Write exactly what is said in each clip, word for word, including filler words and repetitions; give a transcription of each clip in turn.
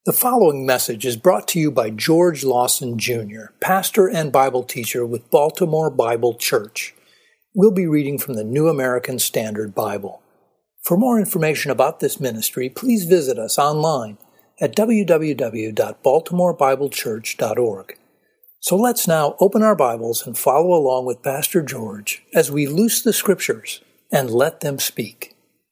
The following message is brought to you by George Lawson, Junior, pastor and Bible teacher with Baltimore Bible Church. We'll be reading from the New American Standard Bible. For more information about this ministry, please visit us online at w w w dot baltimore bible church dot org. So let's now open our Bibles and follow along with Pastor George as we loose the Scriptures and let them speak.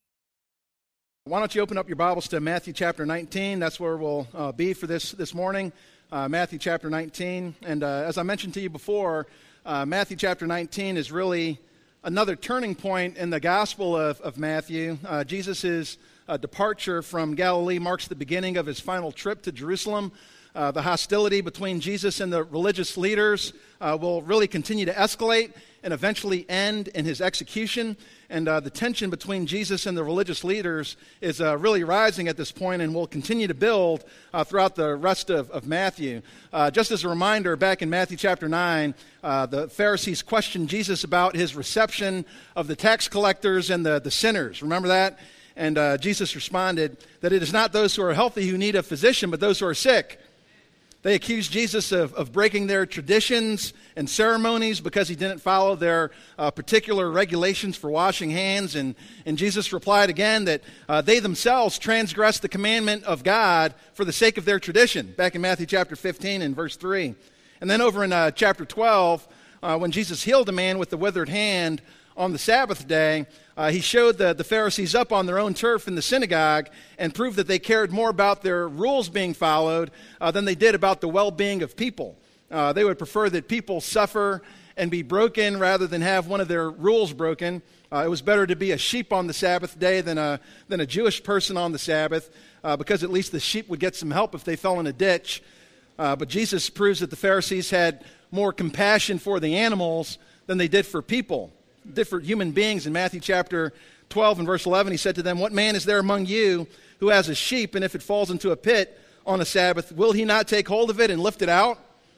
Why don't you open up your Bibles to Matthew chapter nineteen? That's where we'll uh, be for this this morning, uh, Matthew chapter nineteen. And uh, as I mentioned to you before, uh, Matthew chapter nineteen is really another turning point in the Gospel of, of Matthew. Uh, Jesus' uh, departure from Galilee marks the beginning of his final trip to Jerusalem. Uh, the hostility between Jesus and the religious leaders uh, will really continue to escalate and eventually end in his execution. And uh, the tension between Jesus and the religious leaders is uh, really rising at this point and will continue to build uh, throughout the rest of, of Matthew. Uh, just as a reminder, back in Matthew chapter nine, uh, the Pharisees questioned Jesus about his reception of the tax collectors and the, the sinners. Remember that? And uh, Jesus responded that it is not those who are healthy who need a physician, but those who are sick. They accused Jesus of, of breaking their traditions and ceremonies because he didn't follow their uh, particular regulations for washing hands. And, and Jesus replied again that uh, they themselves transgressed the commandment of God for the sake of their tradition, back in Matthew chapter fifteen and verse three. And then over in uh, chapter twelve, uh, when Jesus healed a man with the withered hand on the Sabbath day, uh, he showed the, the Pharisees up on their own turf in the synagogue and proved that they cared more about their rules being followed uh, than they did about the well-being of people. Uh, they would prefer that people suffer and be broken rather than have one of their rules broken. Uh, it was better to be a sheep on the Sabbath day than a, than a Jewish person on the Sabbath uh, because at least the sheep would get some help if they fell in a ditch. Uh, but Jesus proves that the Pharisees had more compassion for the animals than they did for people. Different human beings. In Matthew chapter twelve and verse eleven, he said to them, "What man is there among you who has a sheep, and if it falls into a pit on a Sabbath, will he not take hold of it and lift it out?"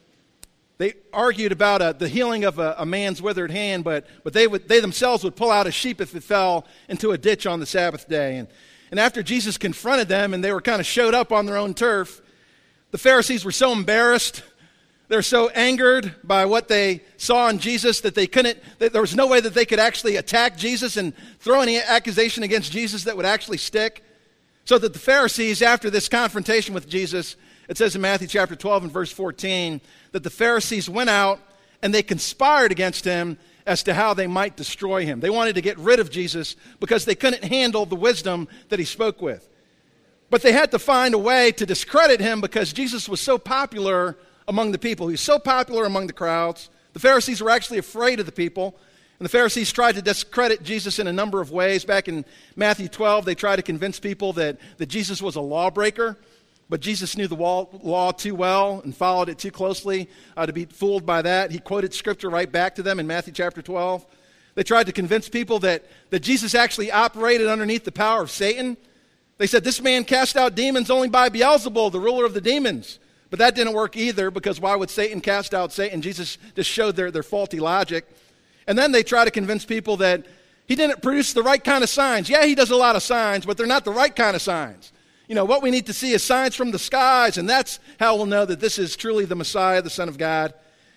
They argued about uh, the healing of a, a man's withered hand, but, but they, would, they themselves would pull out a sheep if it fell into a ditch on the Sabbath day. And, and after Jesus confronted them and they were kind of showed up on their own turf, the Pharisees were so embarrassed. They're so angered by what they saw in Jesus that they couldn't, that there was no way that they could actually attack Jesus and throw any accusation against Jesus that would actually stick. So that the Pharisees, after this confrontation with Jesus, it says in Matthew chapter twelve and verse fourteen, that the Pharisees went out and they conspired against him as to how they might destroy him. They wanted to get rid of Jesus because they couldn't handle the wisdom that he spoke with. But they had to find a way to discredit him because Jesus was so popular among the people. He was so popular among the crowds. The Pharisees were actually afraid of the people. And the Pharisees tried to discredit Jesus in a number of ways. Back in Matthew twelve, they tried to convince people that, that Jesus was a lawbreaker. But Jesus knew the law too well and followed it too closely uh, to be fooled by that. He quoted Scripture right back to them in Matthew chapter twelve. They tried to convince people that, that Jesus actually operated underneath the power of Satan. They said, "This man cast out demons only by Beelzebul, the ruler of the demons." But that didn't work either, because why would Satan cast out Satan? Jesus just showed their, their faulty logic. And then they try to convince people that he didn't produce the right kind of signs. Yeah, he does a lot of signs, but they're not the right kind of signs. You know, what we need to see is signs from the skies, and that's how we'll know that this is truly the Messiah, the Son of God.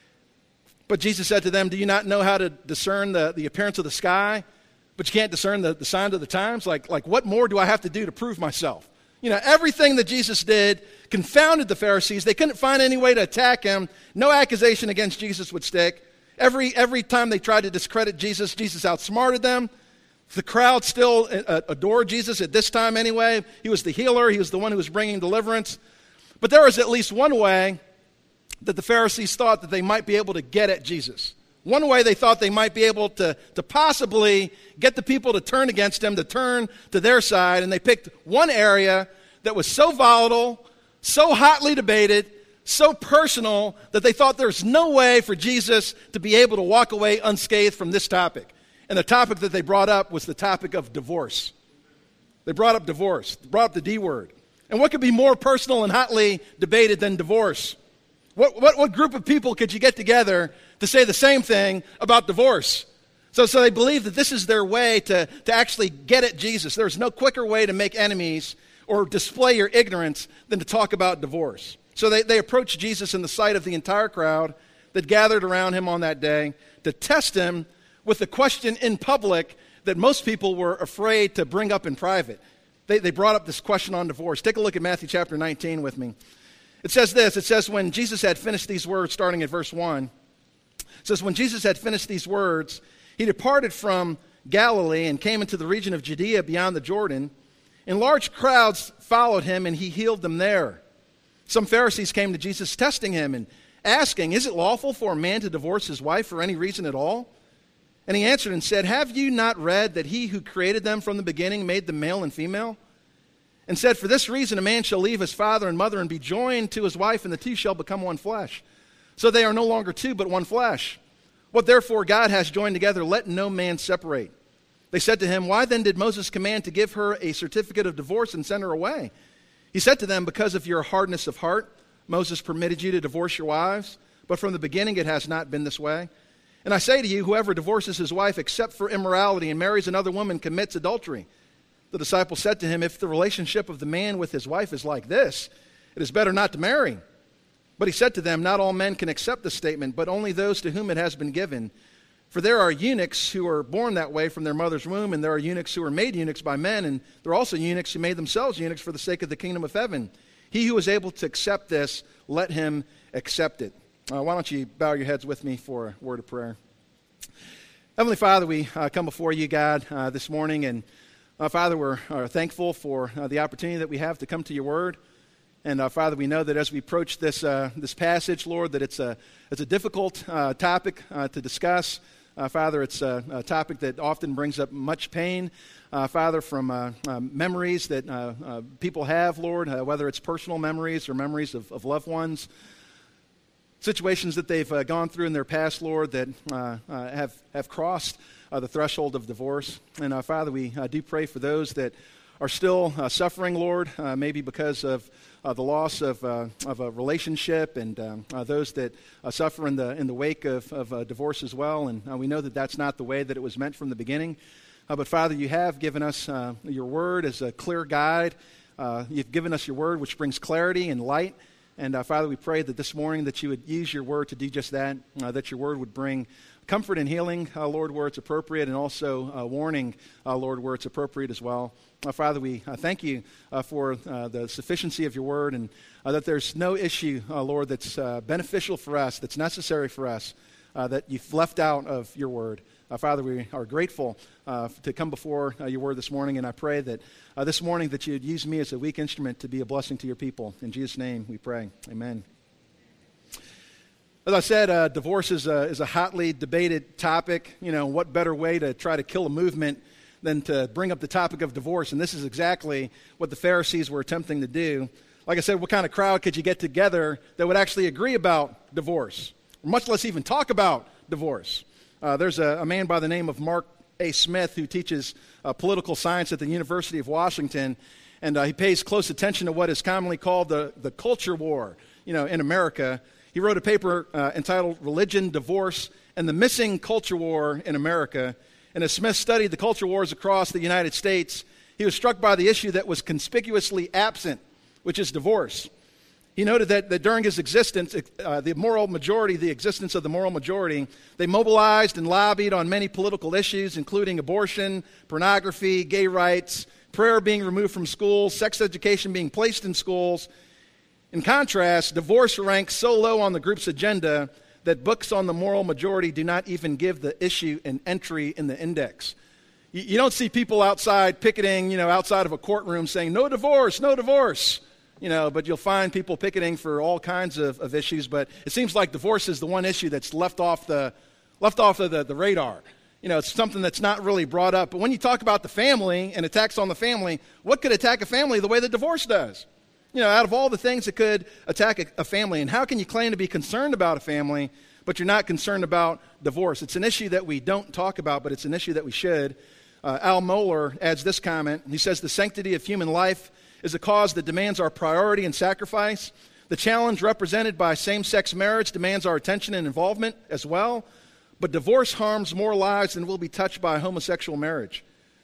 But Jesus said to them, "Do you not know how to discern the, the appearance of the sky, but you can't discern the, the signs of the times? Like, like, what more do I have to do to prove myself?" You know, everything that Jesus did confounded the Pharisees. They couldn't find any way to attack him. No accusation against Jesus would stick. Every, every time they tried to discredit Jesus, Jesus outsmarted them. The crowd still uh, adored Jesus at this time anyway. He was the healer. He was the one who was bringing deliverance. But there was at least one way that the Pharisees thought that they might be able to get at Jesus. One way they thought they might be able to, to possibly get the people to turn against him, to turn to their side. And they picked one area that was so volatile, so hotly debated, so personal, that they thought there's no way for Jesus to be able to walk away unscathed from this topic. And the topic that they brought up was the topic of divorce. They brought up divorce, they brought up the D word. And what could be more personal and hotly debated than divorce? What, what, what group of people could you get together to say the same thing about divorce? So, so they believe that this is their way to, to actually get at Jesus. There's no quicker way to make enemies or display your ignorance than to talk about divorce. So they, they approached Jesus in the sight of the entire crowd that gathered around him on that day to test him with a question in public that most people were afraid to bring up in private. They, they brought up this question on divorce. Take a look at Matthew chapter nineteen with me. It says this, it says, when Jesus had finished these words, starting at verse one, it says, when Jesus had finished these words, he departed from Galilee and came into the region of Judea beyond the Jordan, and large crowds followed him, and he healed them there. Some Pharisees came to Jesus, testing him and asking, is it lawful for a man to divorce his wife for any reason at all? And he answered and said, have you not read that he who created them from the beginning made them male and female? And said, for this reason a man shall leave his father and mother and be joined to his wife, and the two shall become one flesh. So they are no longer two, but one flesh. What therefore God has joined together, let no man separate. They said to him, why then did Moses command to give her a certificate of divorce and send her away? He said to them, because of your hardness of heart, Moses permitted you to divorce your wives, but from the beginning it has not been this way. And I say to you, whoever divorces his wife except for immorality and marries another woman commits adultery. The disciple said to him, if the relationship of the man with his wife is like this, it is better not to marry. But he said to them, not all men can accept this statement, but only those to whom it has been given. For there are eunuchs who are born that way from their mother's womb, and there are eunuchs who are made eunuchs by men, and there are also eunuchs who made themselves eunuchs for the sake of the kingdom of heaven. He who is able to accept this, let him accept it. Uh, why don't you bow your heads with me for a word of prayer. Heavenly Father, we uh, come before you, God, uh, this morning, and Uh, Father, we're uh, thankful for uh, the opportunity that we have to come to your word. And uh, Father, we know that as we approach this uh, this passage, Lord, that it's a, it's a difficult uh, topic uh, to discuss. Uh, Father, it's a, a topic that often brings up much pain. Uh, Father, from uh, uh, memories that uh, uh, people have, Lord, uh, whether it's personal memories or memories of, of loved ones, situations that they've uh, gone through in their past, Lord, that uh, uh, have, have crossed Uh, the threshold of divorce. And uh, Father, we uh, do pray for those that are still uh, suffering, Lord, uh, maybe because of uh, the loss of uh, of a relationship, and um, uh, those that uh, suffer in the in the wake of, of uh, divorce as well. And uh, we know that that's not the way that it was meant from the beginning. Uh, but Father, you have given us uh, your word as a clear guide. Uh, you've given us your word, which brings clarity and light. And uh, Father, we pray that this morning that you would use your word to do just that, uh, that your word would bring comfort and healing, uh, Lord, where it's appropriate, and also uh, warning, uh, Lord, where it's appropriate as well. Uh, Father, we uh, thank you uh, for uh, the sufficiency of your word, and uh, that there's no issue, uh, Lord, that's uh, beneficial for us, that's necessary for us, uh, that you've left out of your word. Uh, Father, we are grateful uh, to come before uh, your word this morning, and I pray that uh, this morning that you'd use me as a weak instrument to be a blessing to your people. In Jesus' name we pray. Amen. As I said, uh, divorce is a, is a hotly debated topic. You know, what better way to try to kill a movement than to bring up the topic of divorce? And this is exactly what the Pharisees were attempting to do. Like I said, what kind of crowd could you get together that would actually agree about divorce, much less even talk about divorce? Uh, there's a, a man by the name of Mark A. Smith who teaches uh, political science at the University of Washington, and uh, he pays close attention to what is commonly called the, the culture war, you know, in America. He wrote a paper uh, entitled Religion, Divorce, and the Missing Culture War in America. And as Smith studied the culture wars across the United States, he was struck by the issue that was conspicuously absent, which is divorce. He noted that, that during his existence, uh, the moral majority, the existence of the moral majority, they mobilized and lobbied on many political issues, including abortion, pornography, gay rights, prayer being removed from schools, sex education being placed in schools. In contrast, divorce ranks so low on the group's agenda that books on the moral majority do not even give the issue an entry in the index. You, you don't see people outside picketing, you know, outside of a courtroom saying, no divorce, no divorce. You know, but you'll find people picketing for all kinds of, of issues. But it seems like divorce is the one issue that's left off the left off of the, the radar. You know, it's something that's not really brought up. But when you talk about the family and attacks on the family, what could attack a family the way that divorce does? You know, out of all the things that could attack a, a family, and how can you claim to be concerned about a family, but you're not concerned about divorce? It's an issue that we don't talk about, but it's an issue that we should. Uh, Al Mohler adds this comment. He says, the sanctity of human life is a cause that demands our priority and sacrifice. The challenge represented by same-sex marriage demands our attention and involvement as well. But divorce harms more lives than will be touched by homosexual marriage.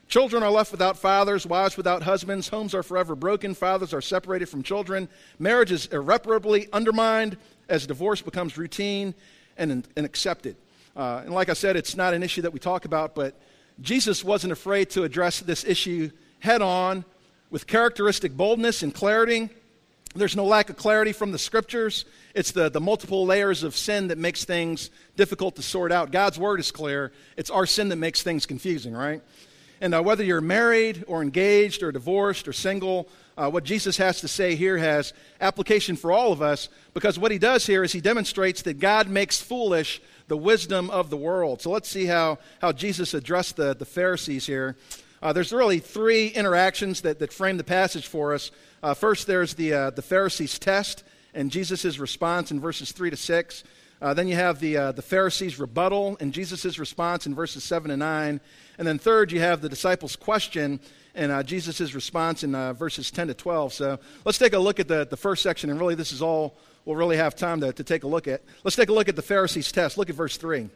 Children are left without fathers, wives without husbands, homes are forever broken, fathers are separated from children, marriage is irreparably undermined as divorce becomes routine and, and accepted. Uh, and like I said, it's not an issue that we talk about, but Jesus wasn't afraid to address this issue head on with characteristic boldness and clarity. There's no lack of clarity from the scriptures. It's the, the multiple layers of sin that makes things difficult to sort out. God's word is clear. It's our sin that makes things confusing, right? And uh, whether you're married or engaged or divorced or single, uh, what Jesus has to say here has application for all of us, because what he does here is he demonstrates that God makes foolish the wisdom of the world. So let's see how, how Jesus addressed the, the Pharisees here. Uh, there's really three interactions that, that frame the passage for us. Uh, first, there's the, uh, the Pharisees' test and Jesus' response in verses three to six. Uh, then you have the, uh, the Pharisees' rebuttal and Jesus' response in verses seven to nine. And then third, you have the disciples' question and uh, Jesus' response in uh, verses ten to twelve. So let's take a look at the, the first section, and really this is all we'll really have time to, to take a look at. Let's take a look at the Pharisees' test. Look at verse three.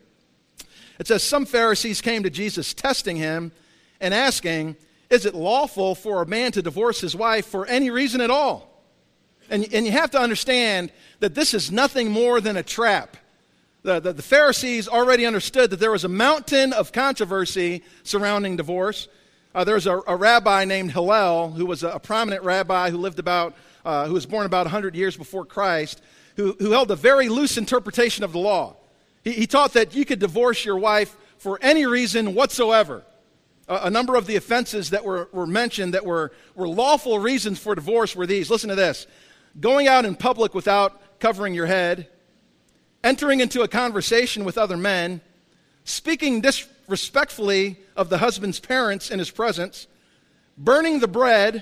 It says, some Pharisees came to Jesus testing him and asking, is it lawful for a man to divorce his wife for any reason at all? And, and you have to understand that this is nothing more than a trap. The, the, the Pharisees already understood that there was a mountain of controversy surrounding divorce. Uh, there was a, a rabbi named Hillel, who was a, a prominent rabbi who lived about, uh, who was born about one hundred years before Christ, who, who held a very loose interpretation of the law. He, he taught that you could divorce your wife for any reason whatsoever. A, a number of the offenses that were, were mentioned that were, were lawful reasons for divorce were these. Listen to this. Going out in public without covering your head, entering into a conversation with other men, speaking disrespectfully of the husband's parents in his presence, burning the bread,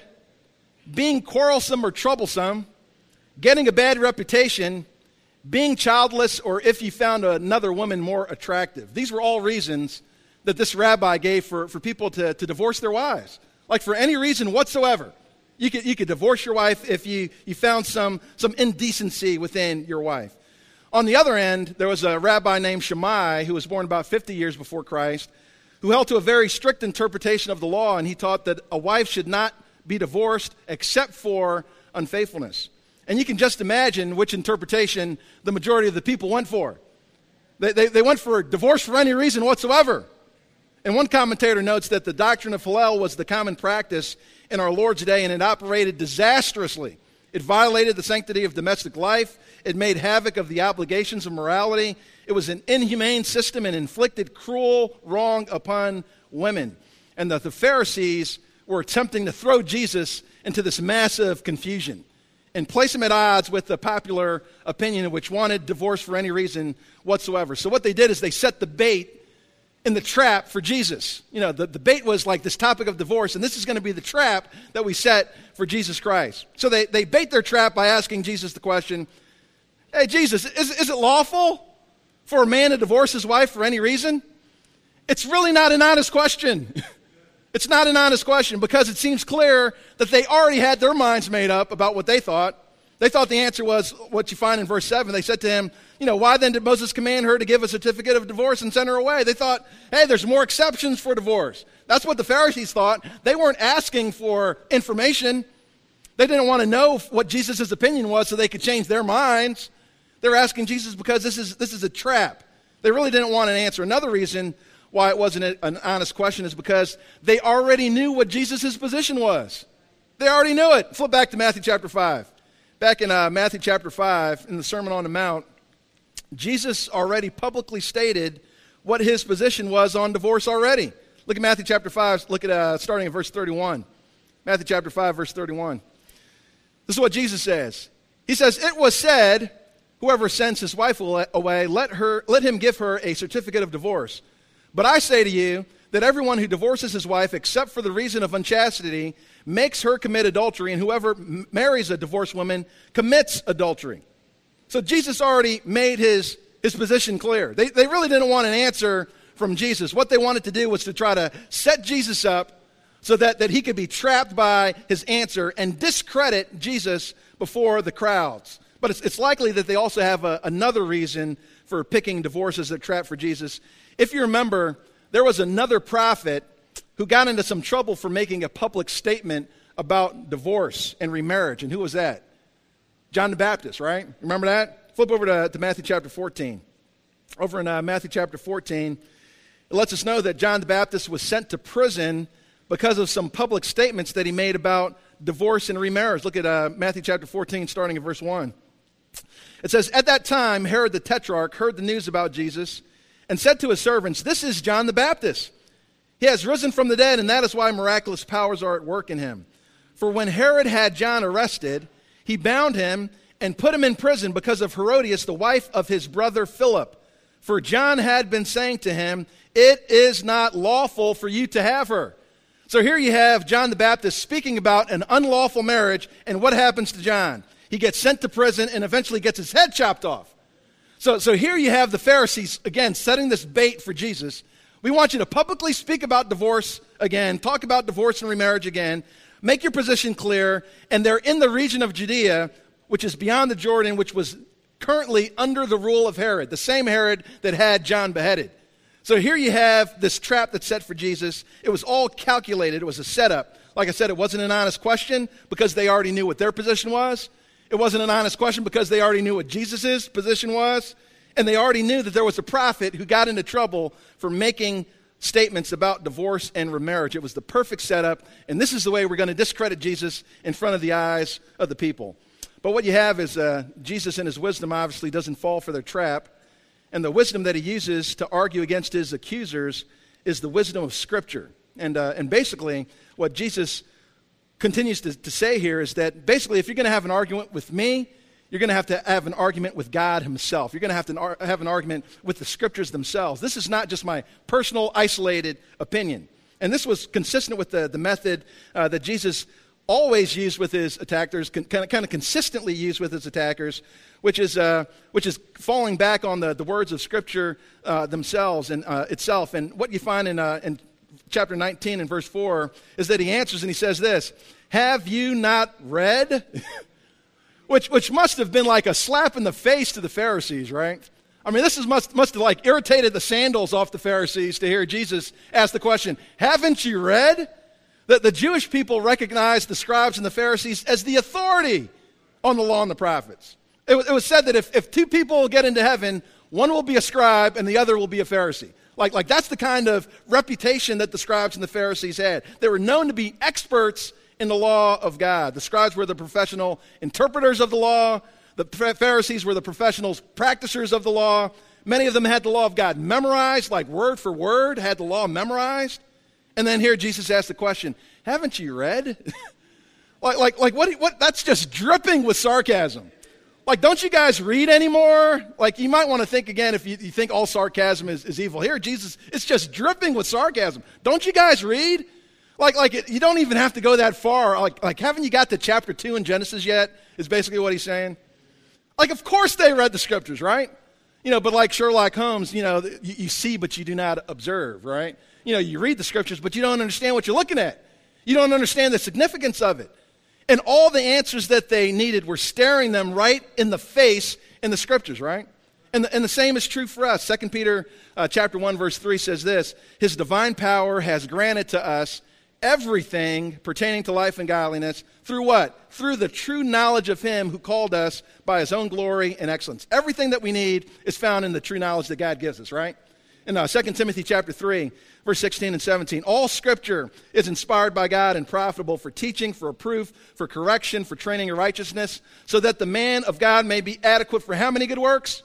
being quarrelsome or troublesome, getting a bad reputation, being childless, or if you found another woman more attractive. These were all reasons that this rabbi gave for, for people to, to divorce their wives. Like for any reason whatsoever. You could, you could divorce your wife if you, you found some, some indecency within your wife. On the other end, there was a rabbi named Shammai who was born about fifty years before Christ, who held to a very strict interpretation of the law, and he taught that a wife should not be divorced except for unfaithfulness. And you can just imagine which interpretation the majority of the people went for. They, they, they went for divorce for any reason whatsoever. And one commentator notes that the doctrine of Hillel was the common practice in our Lord's day, and it operated disastrously. It violated the sanctity of domestic life. It made havoc of the obligations of morality. It was an inhumane system and inflicted cruel wrong upon women. And the, the Pharisees were attempting to throw Jesus into this massive confusion and place him at odds with the popular opinion, which wanted divorce for any reason whatsoever. So what they did is they set the bait in the trap for Jesus. You know, the, the bait was like this topic of divorce, and this is going to be the trap that we set for Jesus Christ. So they, they bait their trap by asking Jesus the question, hey, Jesus, is, is it lawful for a man to divorce his wife for any reason? It's really not an honest question. It's not an honest question because it seems clear that they already had their minds made up about what they thought. They thought the answer was what you find in verse seven. They said to him, you know, why then did Moses command her to give a certificate of divorce and send her away? They thought, hey, there's more exceptions for divorce. That's what the Pharisees thought. They weren't asking for information. They didn't want to know what Jesus' opinion was so they could change their minds. They're asking Jesus because this is this is a trap. They really didn't want an answer. Another reason why it wasn't an honest question is because they already knew what Jesus' position was. They already knew it. Flip back to Matthew chapter five. Back in uh, Matthew chapter five, in the Sermon on the Mount, Jesus already publicly stated what his position was on divorce already. Look at Matthew chapter five, look at uh, starting at verse thirty-one. Matthew chapter five, verse thirty-one. This is what Jesus says. He says, it was said, whoever sends his wife away, let her, let him give her a certificate of divorce. But I say to you that everyone who divorces his wife except for the reason of unchastity makes her commit adultery, and whoever m- marries a divorced woman commits adultery. So Jesus already made his, his position clear. They, they really didn't want an answer from Jesus. What they wanted to do was to try to set Jesus up so that, that he could be trapped by his answer and discredit Jesus before the crowds. But it's, it's likely that they also have a, another reason for picking divorce as a trap for Jesus. If you remember, there was another prophet who got into some trouble for making a public statement about divorce and remarriage. And who was that? John the Baptist, right? Remember that? Flip over to, to Matthew chapter fourteen. Over in uh, Matthew chapter fourteen, it lets us know that John the Baptist was sent to prison because of some public statements that he made about divorce and remarriage. Look at uh, Matthew chapter fourteen, starting in verse one. It says, "At that time, Herod the Tetrarch heard the news about Jesus and said to his servants, 'This is John the Baptist. He has risen from the dead, and that is why miraculous powers are at work in him.' For when Herod had John arrested, he bound him and put him in prison because of Herodias, the wife of his brother Philip. For John had been saying to him, 'It is not lawful for you to have her.'" So here you have John the Baptist speaking about an unlawful marriage, and what happens to John? He gets sent to prison and eventually gets his head chopped off. So, so here you have the Pharisees, again, setting this bait for Jesus. We want you to publicly speak about divorce again, talk about divorce and remarriage again, make your position clear, and they're in the region of Judea, which is beyond the Jordan, which was currently under the rule of Herod, the same Herod that had John beheaded. So here you have this trap that's set for Jesus. It was all calculated. It was a setup. Like I said, it wasn't an honest question because they already knew what their position was. It wasn't an honest question because they already knew what Jesus' position was. And they already knew that there was a prophet who got into trouble for making statements about divorce and remarriage. It was the perfect setup. And this is the way we're going to discredit Jesus in front of the eyes of the people. But what you have is uh, Jesus in his wisdom obviously doesn't fall for their trap. And the wisdom that he uses to argue against his accusers is the wisdom of Scripture. And, uh, and basically what Jesus continues to, to say here is that basically if you're going to have an argument with me, you're going to have to have an argument with God himself. You're going to have to ar- have an argument with the Scriptures themselves. This is not just my personal, isolated opinion. And this was consistent with the, the method uh, that Jesus always used with his attackers, con- kind, of, kind of consistently used with his attackers, which is uh, which is falling back on the, the words of Scripture uh, themselves and uh, itself. And what you find in uh, in chapter nineteen and verse four is that he answers and he says this, "Have you not read?" which which must have been like a slap in the face to the Pharisees, right? I mean, this is must must have like irritated the sandals off the Pharisees to hear Jesus ask the question, "Haven't you read?" That the Jewish people recognized the scribes and the Pharisees as the authority on the law and the prophets. It was, it was said that if, if two people get into heaven, one will be a scribe and the other will be a Pharisee. Like, like that's the kind of reputation that the scribes and the Pharisees had. They were known to be experts in the law of God. The scribes were the professional interpreters of the law. The Pharisees were the professional practicers of the law. Many of them had the law of God memorized, like word for word, had the law memorized. And then here Jesus asked the question, "Haven't you read?" like, like, like what, what? That's just dripping with sarcasm. Like, don't you guys read anymore? Like, you might want to think again if you, you think all sarcasm is, is evil. Here, Jesus, it's just dripping with sarcasm. Don't you guys read? Like, like it, you don't even have to go that far. Like, like, haven't you got to chapter two in Genesis yet? Is basically what he's saying. Like, of course they read the Scriptures, right? You know, but like Sherlock Holmes, you know, you, you see, but you do not observe, right? You know, you read the Scriptures, but you don't understand what you're looking at. You don't understand the significance of it. And all the answers that they needed were staring them right in the face in the Scriptures, right? And the, and the same is true for us. Second Peter uh, chapter one, verse three says this, "His divine power has granted to us everything pertaining to life and godliness through what? Through the true knowledge of him who called us by his own glory and excellence." Everything that we need is found in the true knowledge that God gives us, right? In uh, Second Timothy chapter three, verse sixteen and seventeen, "All Scripture is inspired by God and profitable for teaching, for reproof, for correction, for training in righteousness, so that the man of God may be adequate for how many good works?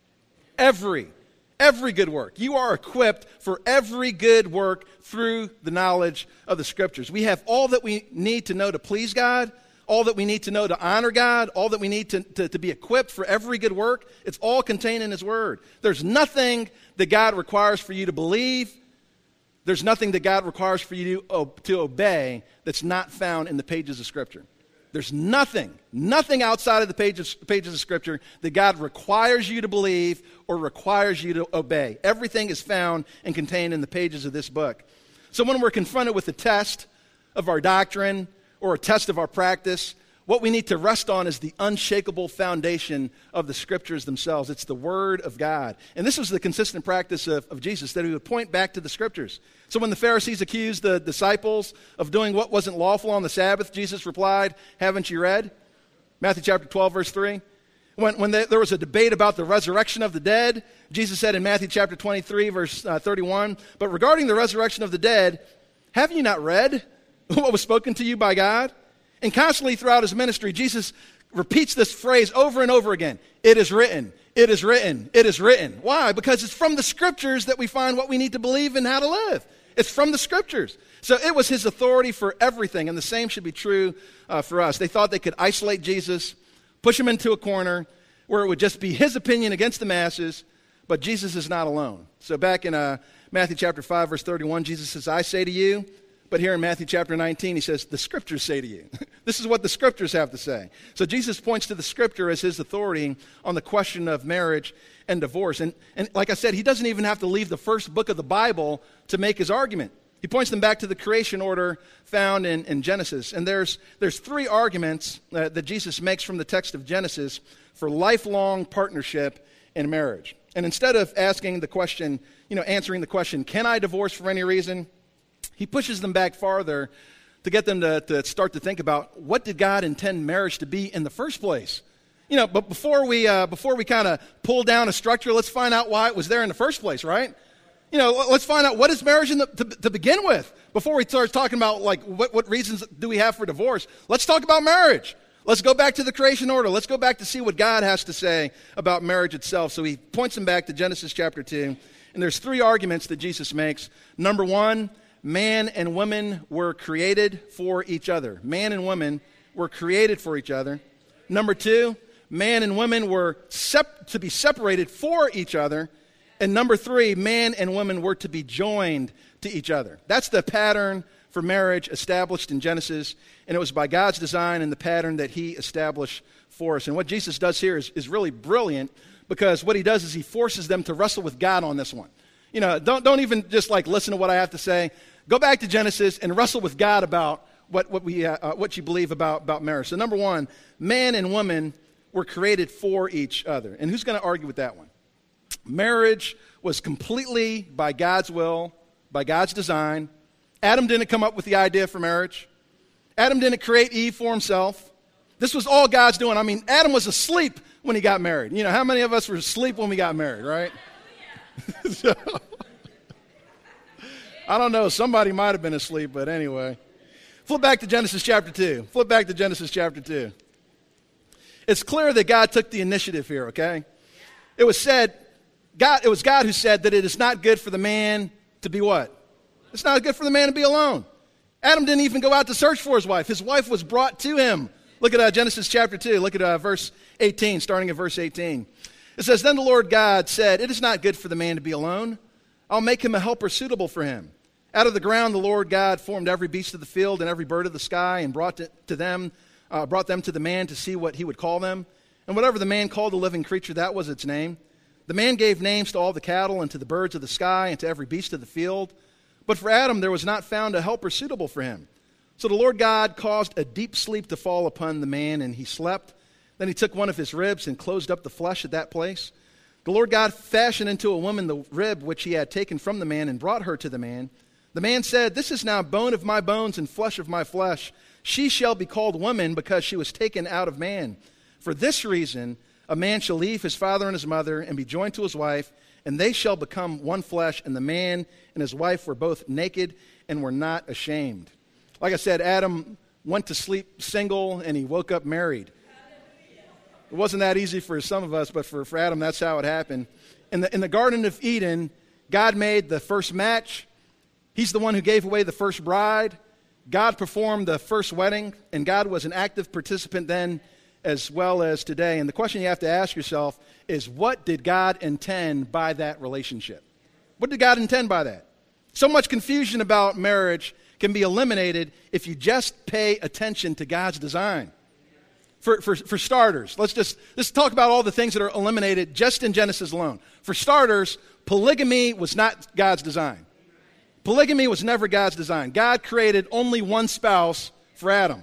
Every. Every good work. You are equipped for every good work through the knowledge of the Scriptures. We have all that we need to know to please God, all that we need to know to honor God, all that we need to, to, to be equipped for every good work. It's all contained in his Word. There's nothing that God requires for you to believe. There's nothing that God requires for you to, to obey that's not found in the pages of Scripture. There's nothing, nothing outside of the pages, pages of Scripture that God requires you to believe or requires you to obey. Everything is found and contained in the pages of this book. So when we're confronted with a test of our doctrine or a test of our practice, What we need to rest on is the unshakable foundation of the Scriptures themselves. It's the Word of God. And this was the consistent practice of, of Jesus, that he would point back to the Scriptures. So when the Pharisees accused the disciples of doing what wasn't lawful on the Sabbath, Jesus replied, haven't you read? Matthew chapter twelve, verse three. When, when they, there was a debate about the resurrection of the dead, Jesus said in Matthew chapter twenty-three, verse uh, thirty-one, but regarding the resurrection of the dead, have you not read what was spoken to you by God? And constantly throughout his ministry, Jesus repeats this phrase over and over again. It is written, it is written, it is written. Why? Because it's from the Scriptures that we find what we need to believe and how to live. It's from the Scriptures. So it was his authority for everything, and the same should be true uh, for us. They thought they could isolate Jesus, push him into a corner where it would just be his opinion against the masses, but Jesus is not alone. So back in uh, Matthew chapter five, verse thirty-one, Jesus says, I say to you, but here in Matthew chapter nineteen, he says, the Scriptures say to you. This is what the Scriptures have to say. So Jesus points to the Scripture as his authority on the question of marriage and divorce. And, and like I said, he doesn't even have to leave the first book of the Bible to make his argument. He points them back to the creation order found in, in Genesis. And there's, there's three arguments uh, that Jesus makes from the text of Genesis for lifelong partnership in marriage. And instead of asking the question, you know, answering the question, can I divorce for any reason? He pushes them back farther to get them to, to start to think about, what did God intend marriage to be in the first place? You know, but before we uh, before we kind of pull down a structure, let's find out why it was there in the first place, right? You know, let's find out, what is marriage in the, to, to begin with before we start talking about, like, what, what reasons do we have for divorce. Let's talk about marriage. Let's go back to the creation order. Let's go back to see what God has to say about marriage itself. So he points them back to Genesis chapter two, and there's three arguments that Jesus makes. Number one, man and woman were created for each other. Man and woman were created for each other. Number two, man and woman were sep- to be separated for each other. And number three, man and woman were to be joined to each other. That's the pattern for marriage established in Genesis, and it was by God's design and the pattern that he established for us. And what Jesus does here is, is really brilliant, because what he does is he forces them to wrestle with God on this one. You know, don't, don't even just like listen to what I have to say. Go back to Genesis and wrestle with God about what, what, we, uh, what you believe about, about marriage. So number one, man and woman were created for each other. And who's going to argue with that one? Marriage was completely by God's will, by God's design. Adam didn't come up with the idea for marriage. Adam didn't create Eve for himself. This was all God's doing. I mean, Adam was asleep when he got married. You know, how many of us were asleep when we got married, right? so, I don't know. Somebody might have been asleep, but anyway. Flip back to Genesis chapter two. Flip back to Genesis chapter two. It's clear that God took the initiative here, okay? It was said, God, it was God who said that it is not good for the man to be what? It's not good for the man to be alone. Adam didn't even go out to search for his wife. His wife was brought to him. Look at uh, Genesis chapter two. Look at uh, verse eighteen, starting at verse eighteen. It says, then the Lord God said, it is not good for the man to be alone. I'll make him a helper suitable for him. Out of the ground the Lord God formed every beast of the field and every bird of the sky and brought to, to them, uh, brought them to the man to see what he would call them. And whatever the man called the living creature, that was its name. The man gave names to all the cattle and to the birds of the sky and to every beast of the field. But for Adam there was not found a helper suitable for him. So the Lord God caused a deep sleep to fall upon the man, and he slept. Then he took one of his ribs and closed up the flesh at that place. The Lord God fashioned into a woman the rib which he had taken from the man and brought her to the man. The man said, this is now bone of my bones and flesh of my flesh. She shall be called woman because she was taken out of man. For this reason, a man shall leave his father and his mother and be joined to his wife, and they shall become one flesh. And the man and his wife were both naked and were not ashamed. Like I said, Adam went to sleep single and he woke up married. It wasn't that easy for some of us, but for, for Adam, that's how it happened. In the, in the Garden of Eden, God made the first match. He's the one who gave away the first bride. God performed the first wedding, and God was an active participant then as well as today. And the question you have to ask yourself is, what did God intend by that relationship? What did God intend by that? So much confusion about marriage can be eliminated if you just pay attention to God's design. For, for, for starters, let's just let's talk about all the things that are eliminated just in Genesis alone. For starters, polygamy was not God's design. Polygamy was never God's design. God created only one spouse for Adam.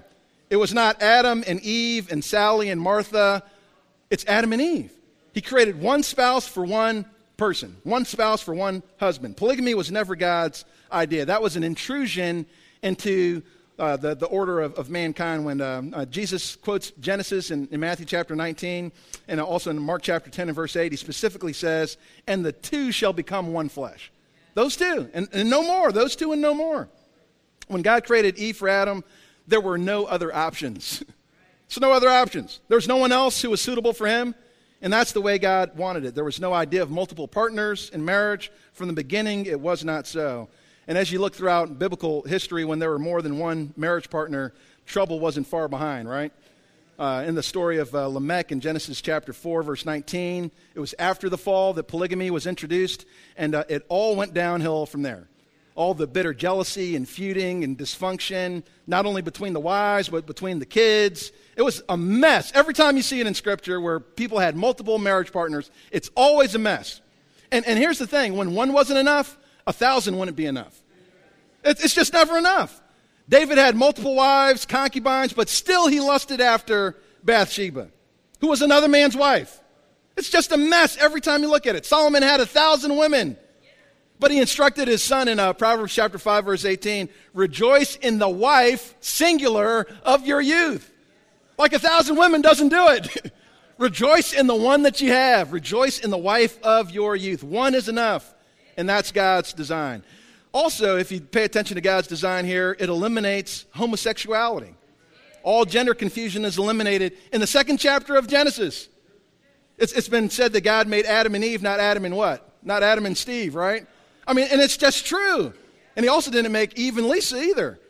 It was not Adam and Eve and Sally and Martha. It's Adam and Eve. He created one spouse for one person, one spouse for one husband. Polygamy was never God's idea. That was an intrusion into uh, the, the order of, of mankind when uh, uh, Jesus quotes Genesis in, in Matthew chapter nineteen and also in Mark chapter ten and verse eight. He specifically says, and the two shall become one flesh. Those two, and, and no more. Those two and no more. When God created Eve for Adam, there were no other options. So no other options. There was no one else who was suitable for him. And that's the way God wanted it. There was no idea of multiple partners in marriage. From the beginning, it was not so. And as you look throughout biblical history, when there were more than one marriage partner, trouble wasn't far behind, right? Uh, in the story of uh, Lamech in Genesis chapter four, verse nineteen, it was after the fall that polygamy was introduced, and uh, it all went downhill from there. All the bitter jealousy and feuding and dysfunction, not only between the wives, but between the kids. It was a mess. Every time you see it in Scripture where people had multiple marriage partners, it's always a mess. And, and here's the thing. When one wasn't enough, a thousand wouldn't be enough. It, it's just never enough. David had multiple wives, concubines, but still he lusted after Bathsheba, who was another man's wife. It's just a mess every time you look at it. Solomon had a thousand women. But he instructed his son in uh, Proverbs chapter five, verse eighteen, rejoice in the wife, singular, of your youth. Like a thousand women doesn't do it. Rejoice in the one that you have. Rejoice in the wife of your youth. One is enough, and that's God's design. Also, if you pay attention to God's design here, it eliminates homosexuality. All gender confusion is eliminated in the second chapter of Genesis. It's, it's been said that God made Adam and Eve, not Adam and what? Not Adam and Steve, right? I mean, and it's just true. And he also didn't make Eve and Lisa either.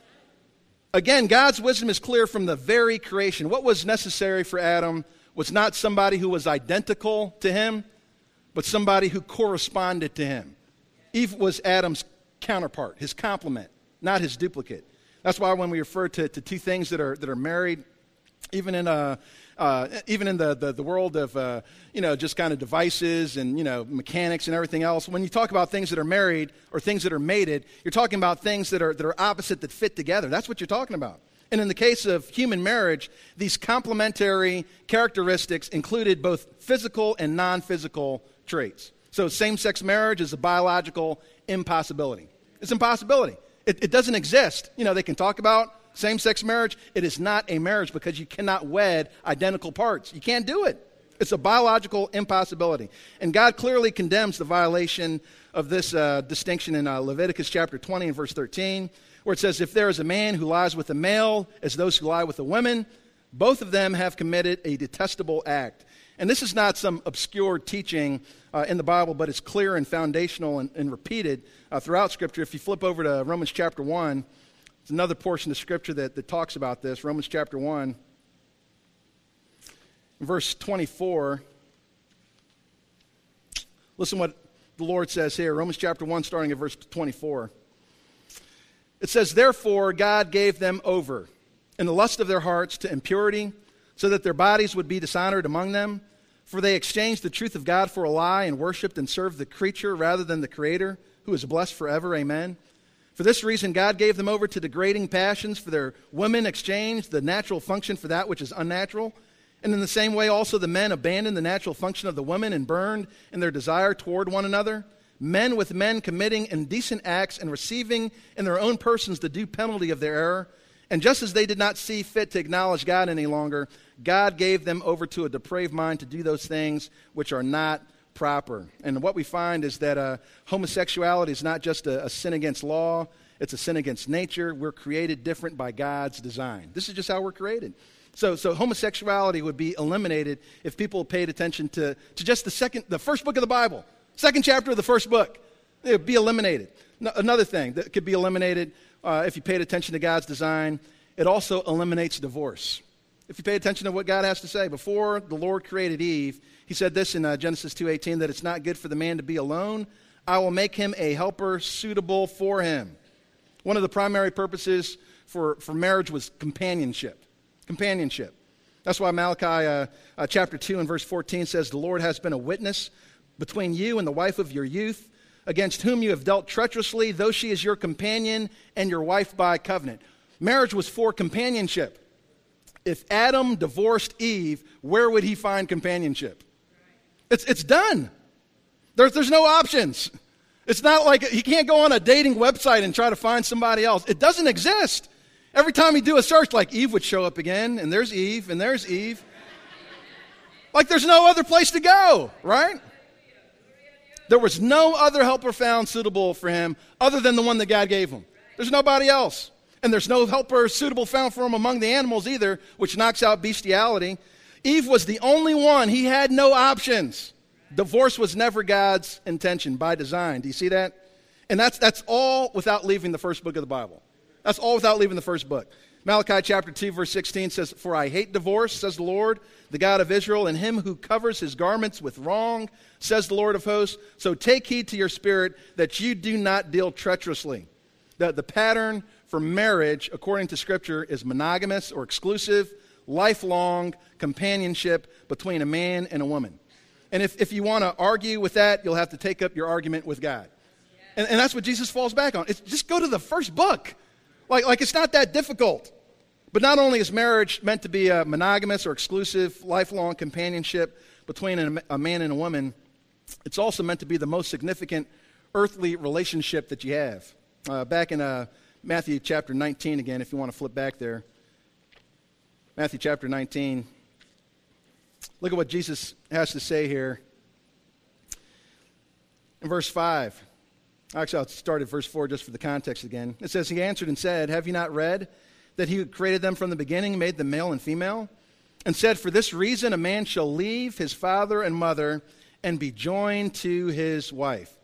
Again, God's wisdom is clear from the very creation. What was necessary for Adam was not somebody who was identical to him, but somebody who corresponded to him. Eve was Adam's counterpart, his complement, not his duplicate. That's why when we refer to, to two things that are that are married, even in a Uh, even in the, the, the world of, uh, you know, just kind of devices and, you know, mechanics and everything else, when you talk about things that are married or things that are mated, you're talking about things that are that are opposite that fit together. That's what you're talking about. And in the case of human marriage, these complementary characteristics included both physical and non-physical traits. So same-sex marriage is a biological impossibility. It's an impossibility. It, it doesn't exist. You know, they can talk about same-sex marriage. It is not a marriage because you cannot wed identical parts. You can't do it. It's a biological impossibility. And God clearly condemns the violation of this uh, distinction in uh, Leviticus chapter twenty and verse thirteen, where it says, if there is a man who lies with a male as those who lie with a woman, both of them have committed a detestable act. And this is not some obscure teaching uh, in the Bible, but it's clear and foundational and, and repeated uh, throughout Scripture. If you flip over to Romans chapter one, it's another portion of Scripture that, that talks about this. Romans chapter one, verse twenty-four. Listen what the Lord says here. Romans chapter one, starting at verse twenty-four. It says, therefore God gave them over in the lust of their hearts to impurity, so that their bodies would be dishonored among them. For they exchanged the truth of God for a lie and worshipped and served the creature rather than the Creator, who is blessed forever. Amen. For this reason, God gave them over to degrading passions, for their women exchanged the natural function for that which is unnatural. And in the same way, also the men abandoned the natural function of the women and burned in their desire toward one another. Men with men committing indecent acts and receiving in their own persons the due penalty of their error. And just as they did not see fit to acknowledge God any longer, God gave them over to a depraved mind to do those things which are not proper. And what we find is that uh, homosexuality is not just a, a sin against law, it's a sin against nature. We're created different by God's design. This is just how we're created. So, so homosexuality would be eliminated if people paid attention to, to just the second, the first book of the Bible, second chapter of the first book. It would be eliminated. No, another thing that could be eliminated uh, if you paid attention to God's design, it also eliminates divorce. If you pay attention to what God has to say, before the Lord created Eve, he said this in uh, Genesis two eighteen, that it's not good for the man to be alone. I will make him a helper suitable for him. One of the primary purposes for, for marriage was companionship. Companionship. That's why Malachi uh, uh, chapter two and verse fourteen says, the Lord has been a witness between you and the wife of your youth, against whom you have dealt treacherously, though she is your companion and your wife by covenant. Marriage was for companionship. If Adam divorced Eve, where would he find companionship? It's, it's done. There's, there's no options. It's not like he can't go on a dating website and try to find somebody else. It doesn't exist. Every time you do a search, like Eve would show up again, and there's Eve, and there's Eve. Like there's no other place to go, right? There was no other helper found suitable for him other than the one that God gave him. There's nobody else. And there's no helper suitable found for him among the animals either, which knocks out bestiality. Eve was the only one. He had no options. Divorce was never God's intention by design. Do you see that? And that's that's all without leaving the first book of the Bible. That's all without leaving the first book. Malachi chapter two, verse sixteen says, "For I hate divorce, says the Lord, the God of Israel, and him who covers his garments with wrong, says the Lord of hosts. So take heed to your spirit that you do not deal treacherously." The, the pattern for marriage, according to Scripture, is monogamous or exclusive, lifelong companionship between a man and a woman. And if, if you want to argue with that, you'll have to take up your argument with God. And, and that's what Jesus falls back on. It's just go to the first book. Like, like it's not that difficult. But not only is marriage meant to be a monogamous or exclusive, lifelong companionship between a, a man and a woman, it's also meant to be the most significant earthly relationship that you have. Uh, back in uh, Matthew chapter nineteen again, if you want to flip back there. Matthew chapter nineteen. Look at what Jesus has to say here. In verse five. Actually, I'll start at verse four just for the context again. It says, "He answered and said, have you not read that he who created them from the beginning made them male and female? And said, for this reason a man shall leave his father and mother and be joined to his wife."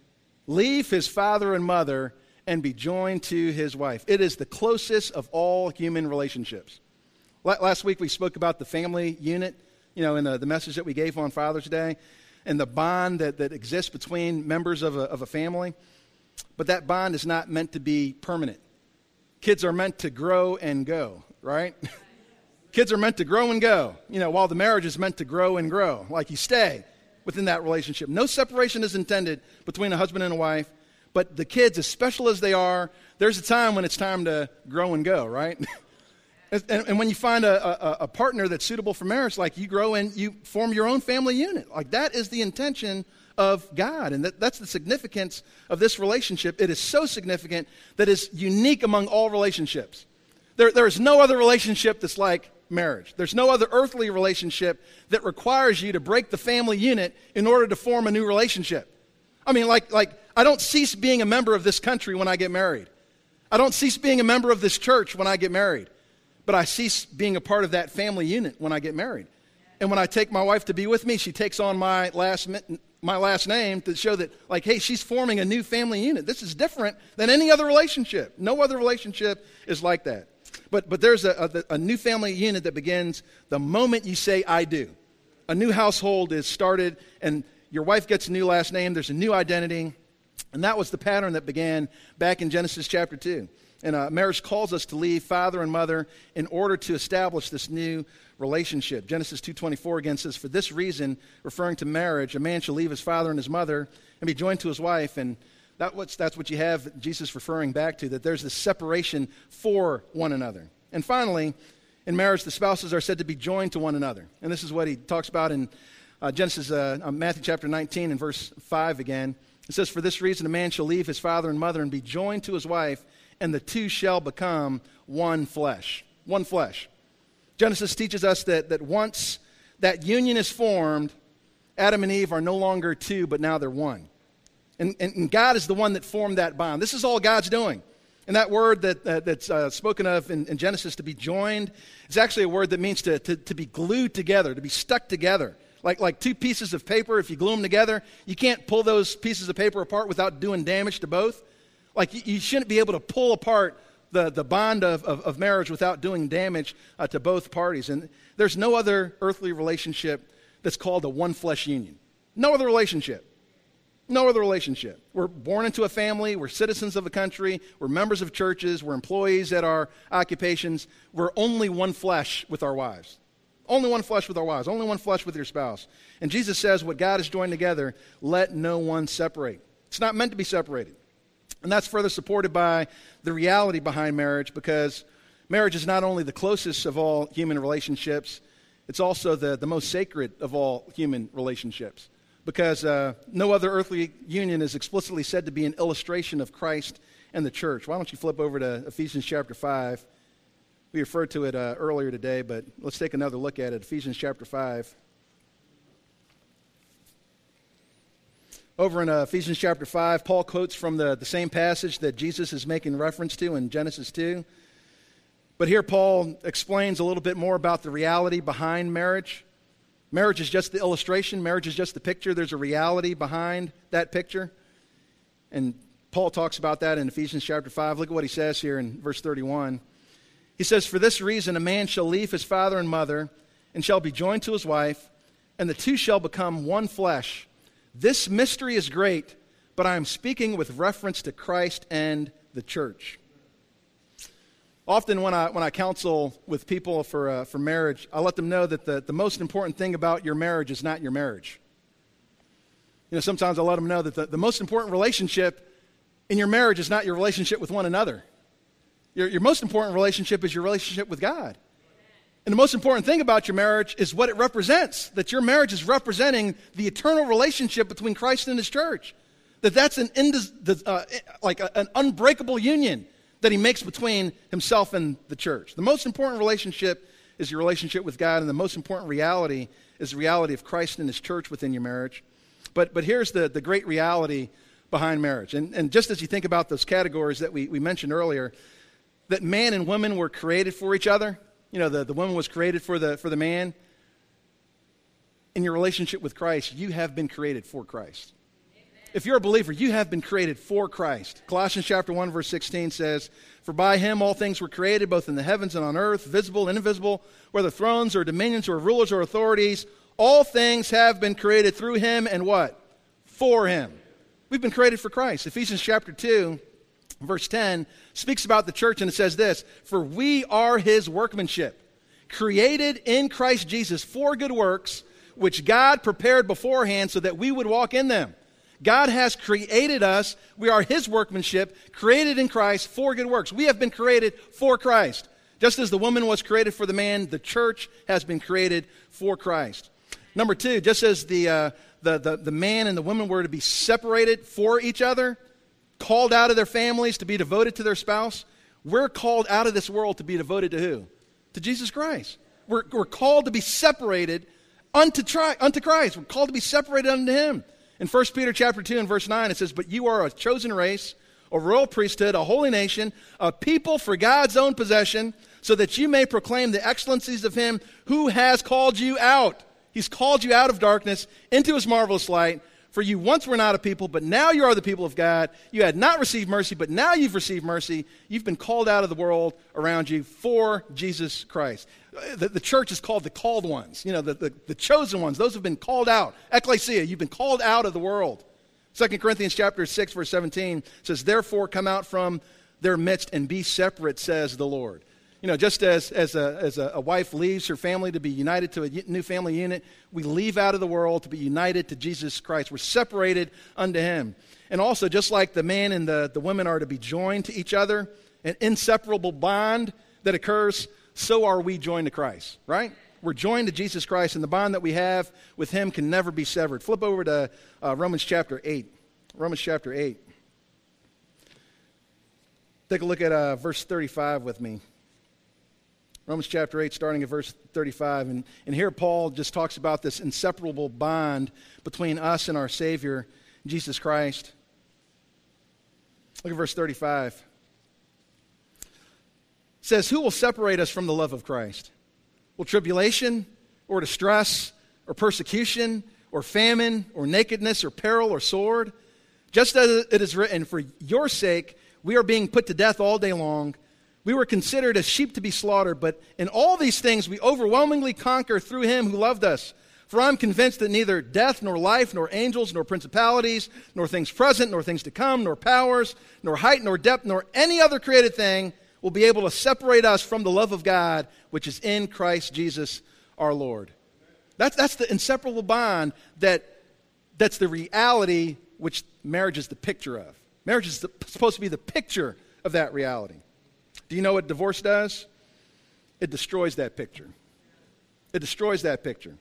Leave his father and mother and be joined to his wife. It is the closest of all human relationships. Last week we spoke about the family unit, you know, in the, the message that we gave on Father's Day, and the bond that, that exists between members of a, of a family. But that bond is not meant to be permanent. Kids are meant to grow and go, right? Kids are meant to grow and go, you know, while the marriage is meant to grow and grow. Like you stay within that relationship. No separation is intended between a husband and a wife. But the kids, as special as they are, there's a time when it's time to grow and go, right? and, and when you find a, a, a partner that's suitable for marriage, like you grow and you form your own family unit. Like that is the intention of God. And that, that's the significance of this relationship. It is so significant that it's unique among all relationships. There, there is no other relationship that's like marriage. There's no other earthly relationship that requires you to break the family unit in order to form a new relationship. I mean, like, like I don't cease being a member of this country when I get married. I don't cease being a member of this church when I get married. But I cease being a part of that family unit when I get married. And when I take my wife to be with me, she takes on my last my last name to show that, like, hey, she's forming a new family unit. This is different than any other relationship. No other relationship is like that. But but there's a, a, a new family unit that begins the moment you say, I do. A new household is started, and your wife gets a new last name. There's a new identity. And that was the pattern that began back in Genesis chapter two. And uh, marriage calls us to leave father and mother in order to establish this new relationship. Genesis two twenty-four again says, for this reason, referring to marriage, a man shall leave his father and his mother and be joined to his wife. And that what's, that's what you have Jesus referring back to, that there's this separation for one another. And finally, in marriage, the spouses are said to be joined to one another. And this is what he talks about in uh, Genesis, uh, Matthew chapter nineteen and verse five again. It says, for this reason, a man shall leave his father and mother and be joined to his wife, and the two shall become one flesh. One flesh. Genesis teaches us that, that once that union is formed, Adam and Eve are no longer two, but now they're one. And, and, and God is the one that formed that bond. This is all God's doing. And that word that, uh, that's uh, spoken of in, in Genesis, to be joined, is actually a word that means to, to, to be glued together, to be stuck together. Like, like two pieces of paper, if you glue them together, you can't pull those pieces of paper apart without doing damage to both. Like, you, you shouldn't be able to pull apart the, the bond of, of, of marriage without doing damage uh, to both parties. And there's no other earthly relationship that's called a one-flesh union. No other relationship. No other relationship. We're born into a family. We're citizens of a country. We're members of churches. We're employees at our occupations. We're only one flesh with our wives. Only one flesh with our wives. Only one flesh with your spouse. And Jesus says, what God has joined together, let no one separate. It's not meant to be separated. And that's further supported by the reality behind marriage, because Marriage is not only the closest of all human relationships, it's also the, the most sacred of all human relationships, because uh, no other earthly union is explicitly said to be an illustration of Christ and the church. Why don't you flip over to Ephesians chapter five. We referred to it uh, earlier today, but let's take another look at it. Ephesians chapter five. Over in uh, Ephesians chapter five, Paul quotes from the, the same passage that Jesus is making reference to in Genesis two. But here Paul explains a little bit more about the reality behind marriage. Marriage is just the illustration. Marriage is just the picture. There's a reality behind that picture. And Paul talks about that in Ephesians chapter five. Look at what he says here in verse thirty-one. He says, "For this reason a man shall leave his father and mother, and shall be joined to his wife, and the two shall become one flesh. This mystery is great, but I am speaking with reference to Christ and the church." Often when I when I counsel with people for uh, for marriage, I let them know that the, the most important thing about your marriage is not your marriage. You know, sometimes I let them know that the, the most important relationship in your marriage is not your relationship with one another. Your, your most important relationship is your relationship with God. And the most important thing about your marriage is what it represents, that your marriage is representing the eternal relationship between Christ and his church. That that's an indis, uh, like a, an unbreakable union that he makes between himself and the church. The most important relationship is your relationship with God, and the most important reality is the reality of Christ and his church within your marriage. But but here's the, the great reality behind marriage. And, and just as you think about those categories that we, we mentioned earlier, that man and woman were created for each other. You know, the, the woman was created for the for the man. In your relationship with Christ, you have been created for Christ. If you're a believer, you have been created for Christ. Colossians chapter one, verse sixteen says, "For by him all things were created, both in the heavens and on earth, visible and invisible, whether thrones or dominions or rulers or authorities. All things have been created through him," and what? For him. We've been created for Christ. Ephesians chapter two, verse ten, speaks about the church, and it says this, "For we are his workmanship, created in Christ Jesus for good works, which God prepared beforehand so that we would walk in them." God has created us. We are his workmanship, created in Christ for good works. We have been created for Christ. Just as the woman was created for the man, the church has been created for Christ. Number two, just as the, uh, the, the, the man and the woman were to be separated for each other, called out of their families to be devoted to their spouse, we're called out of this world to be devoted to who? To Jesus Christ. We're, we're called to be separated unto, tri- unto Christ. We're called to be separated unto him. In First Peter chapter two and verse nine, it says, "But you are a chosen race, a royal priesthood, a holy nation, a people for God's own possession, so that you may proclaim the excellencies of him who has called you out." He's called you out of darkness into his marvelous light. "For you once were not a people, but now you are the people of God. You had not received mercy, but now you've received mercy. You've been called out of the world around you for Jesus Christ." The, the church is called the called ones, you know, the, the, the chosen ones. Those have been called out. Ecclesia, you've been called out of the world. Second Corinthians chapter six, verse seventeen says, "Therefore come out from their midst and be separate, says the Lord." You know, just as, as, a, as a, a wife leaves her family to be united to a new family unit, we leave out of the world to be united to Jesus Christ. We're separated unto him. And also, just like the man and the, the women are to be joined to each other, an inseparable bond that occurs, so are we joined to Christ, right? We're joined to Jesus Christ, and the bond that we have with him can never be severed. Flip over to uh, Romans chapter eight. Romans chapter eight. Take a look at uh, verse thirty-five with me. Romans chapter eight, starting at verse thirty-five. And, and here Paul just talks about this inseparable bond between us and our Savior, Jesus Christ. Look at verse thirty-five. It says, "Who will separate us from the love of Christ? Will tribulation or distress or persecution or famine or nakedness or peril or sword? Just as it is written, for your sake we are being put to death all day long. We were considered as sheep to be slaughtered, but in all these things we overwhelmingly conquer through him who loved us. For I'm convinced that neither death nor life nor angels nor principalities nor things present nor things to come nor powers nor height nor depth nor any other created thing will be able to separate us from the love of God which is in Christ Jesus our Lord." That's, that's the inseparable bond that that's the reality which marriage is the picture of. Marriage is the, supposed to be the picture of that reality. Do you know what divorce does? it destroys that picture. It destroys that picture.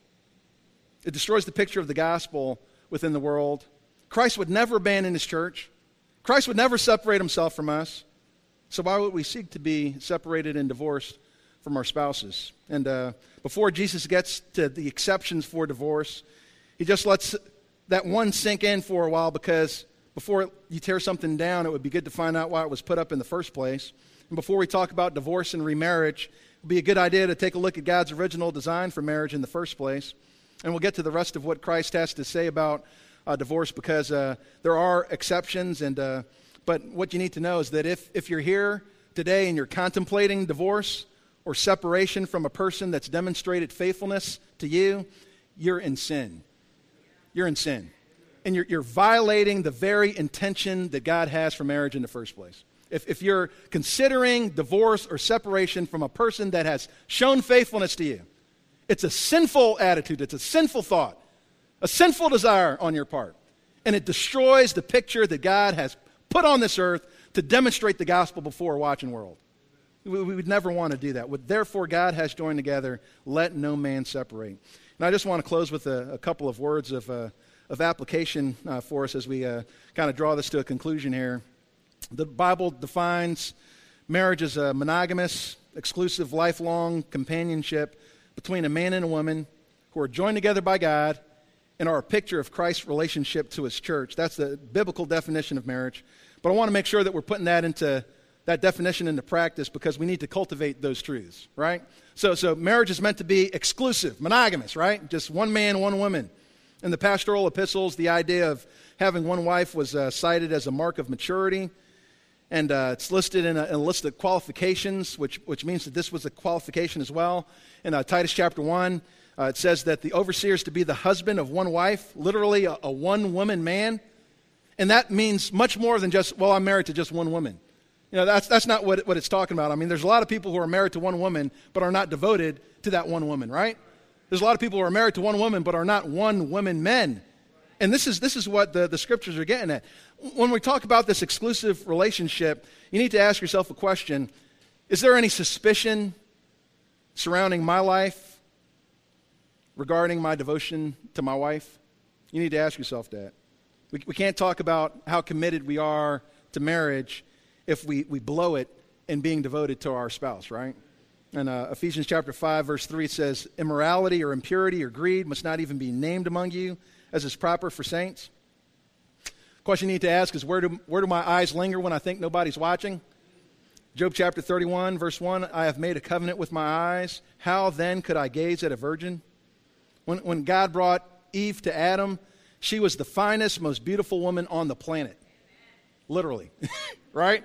It destroys the picture of the gospel within the world. Christ would never abandon his church. Christ would never separate himself from us. So why would we seek to be separated and divorced from our spouses? And uh, before Jesus gets to the exceptions for divorce, he just lets that one sink in for a while, because before you tear something down, it would be good to find out why it was put up in the first place. And before we talk about divorce and remarriage, it would be a good idea to take a look at God's original design for marriage in the first place. And we'll get to the rest of what Christ has to say about uh, divorce, because uh, there are exceptions. And uh, but what you need to know is that if, if you're here today and you're contemplating divorce or separation from a person that's demonstrated faithfulness to you, you're in sin. You're in sin. And you're, you're violating the very intention that God has for marriage in the first place. If, if you're considering divorce or separation from a person that has shown faithfulness to you, it's a sinful attitude, it's a sinful thought, a sinful desire on your part. And it destroys the picture that God has put on this earth to demonstrate the gospel before a watching world. We, we would never want to do that. With, therefore, God has joined together, let no man separate. And I just want to close with a, a couple of words of, uh, of application uh, for us as we uh, kind of draw this to a conclusion here. The Bible defines marriage as a monogamous, exclusive, lifelong companionship between a man and a woman who are joined together by God and are a picture of Christ's relationship to his church. That's the biblical definition of marriage. But I want to make sure that we're putting that into that definition into practice, because we need to cultivate those truths, right? So, so marriage is meant to be exclusive, monogamous, right? Just one man, one woman. In the pastoral epistles, the idea of having one wife was uh, cited as a mark of maturity. And uh, it's listed in a, in a list of qualifications, which, which means that this was a qualification as well. In uh, Titus chapter one, uh, it says that the overseer is to be the husband of one wife, literally a, a one-woman man. And that means much more than just, well, I'm married to just one woman. You know, that's, that's not what, what it's talking about. I mean, there's a lot of people who are married to one woman but are not devoted to that one woman, right? There's a lot of people who are married to one woman but are not one-woman men. And this is this is what the, the scriptures are getting at. When we talk about this exclusive relationship, you need to ask yourself a question. Is there any suspicion surrounding my life regarding my devotion to my wife? You need to ask yourself that. We, we can't talk about how committed we are to marriage if we, we blow it in being devoted to our spouse, right? And uh, Ephesians chapter five, verse three says, immorality or impurity or greed must not even be named among you, as is proper for saints. The question you need to ask is, where do, where do my eyes linger when I think nobody's watching? Job chapter thirty-one, verse one, I have made a covenant with my eyes. How then could I gaze at a virgin? When, when God brought Eve to Adam, she was the finest, most beautiful woman on the planet. Literally. Right?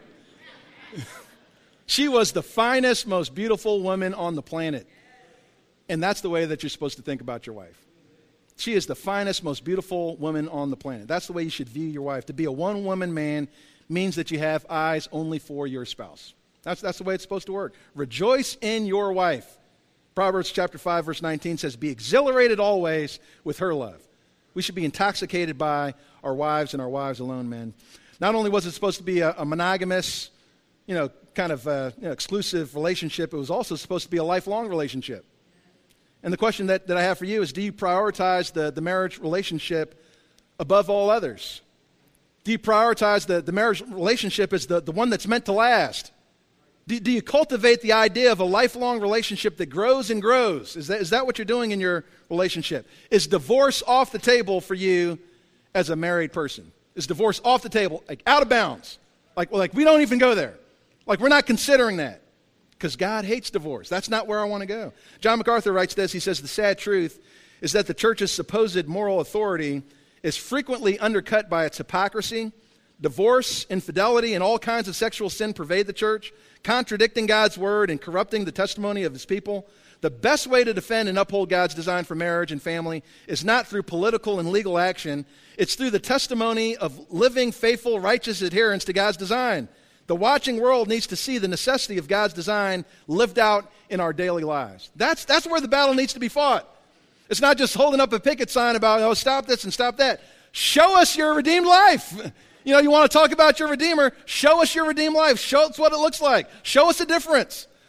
She was the finest, most beautiful woman on the planet. And that's the way that you're supposed to think about your wife. She is the finest, most beautiful woman on the planet. That's the way you should view your wife. To be a one-woman man means that you have eyes only for your spouse. That's, that's the way it's supposed to work. Rejoice in your wife. Proverbs chapter five, verse nineteen says, be exhilarated always with her love. We should be intoxicated by our wives and our wives alone, men. Not only was it supposed to be a, a monogamous, you know, kind of uh, you know, exclusive relationship, it was also supposed to be a lifelong relationship. And the question that, that I have for you is, do you prioritize the, the marriage relationship above all others? Do you prioritize the, the marriage relationship as the, the one that's meant to last? Do, do you cultivate the idea of a lifelong relationship that grows and grows? Is that, is that what you're doing in your relationship? Is divorce off the table for you as a married person? Is divorce off the table, like out of bounds? Like, like we don't even go there. Like we're not considering that. Because God hates divorce. That's not where I want to go. John MacArthur writes this. He says, the sad truth is that the church's supposed moral authority is frequently undercut by its hypocrisy. Divorce, infidelity, and all kinds of sexual sin pervade the church, contradicting God's word and corrupting the testimony of his people. The best way to defend and uphold God's design for marriage and family is not through political and legal action. It's through the testimony of living, faithful, righteous adherence to God's design. The watching world needs to see the necessity of God's design lived out in our daily lives. That's, that's where the battle needs to be fought. It's not just holding up a picket sign about, oh, stop this and stop that. Show us your redeemed life. You know, you want to talk about your Redeemer, show us your redeemed life. Show us what it looks like. Show us a difference.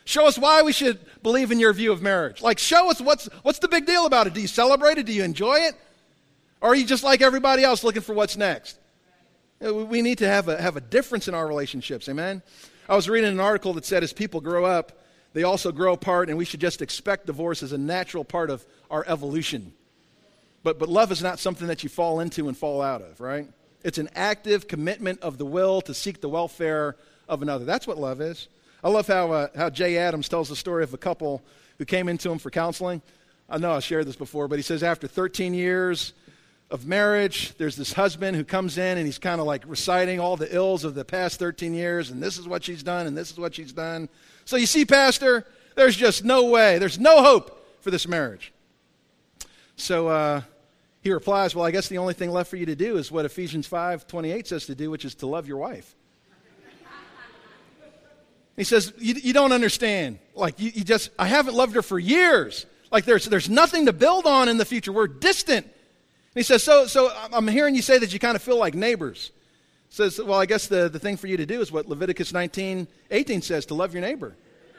Show us why we should believe in your view of marriage. Like, show us what's what's the big deal about it. Do you celebrate it? Do you enjoy it? Or are you just like everybody else looking for what's next? We need to have a, have a difference in our relationships, amen? I was reading an article that said as people grow up, they also grow apart, and we should just expect divorce as a natural part of our evolution. But, but love is not something that you fall into and fall out of, right? It's an active commitment of the will to seek the welfare of another. That's what love is. I love how, uh, how Jay Adams tells the story of a couple who came into him for counseling. I know I shared this before, but he says after thirteen years of marriage, there's this husband who comes in and he's kind of like reciting all the ills of the past thirteen years, and this is what she's done, and this is what she's done. So you see, Pastor, there's just no way, there's no hope for this marriage. So uh, he replies, well, I guess the only thing left for you to do is what Ephesians five twenty-eight says to do, which is to love your wife. He says, you, you don't understand. Like, you, you just, I haven't loved her for years. Like, there's there's nothing to build on in the future. We're distant. And he says, so so I'm hearing you say that you kind of feel like neighbors. He says, well, I guess the, the thing for you to do is what Leviticus nineteen eighteen says, to love your neighbor.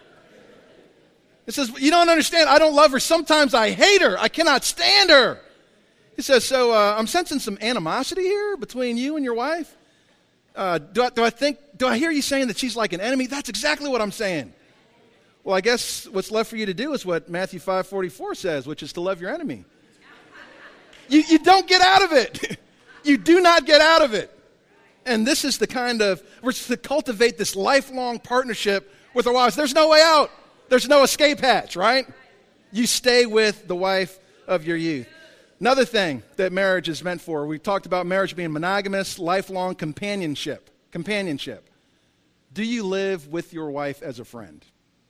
He says, you don't understand. I don't love her. Sometimes I hate her. I cannot stand her. He says, so uh, I'm sensing some animosity here between you and your wife. Uh, do, I, do I think, do I hear you saying that she's like an enemy? That's exactly what I'm saying. Well, I guess what's left for you to do is what Matthew five forty-four says, which is to love your enemy. You, you don't get out of it. You do not get out of it. And this is the kind of, we're to cultivate this lifelong partnership with our wives. There's no way out. There's no escape hatch, right? You stay with the wife of your youth. Another thing that marriage is meant for, we talked about marriage being monogamous, lifelong companionship. Companionship. Do you live with your wife as a friend?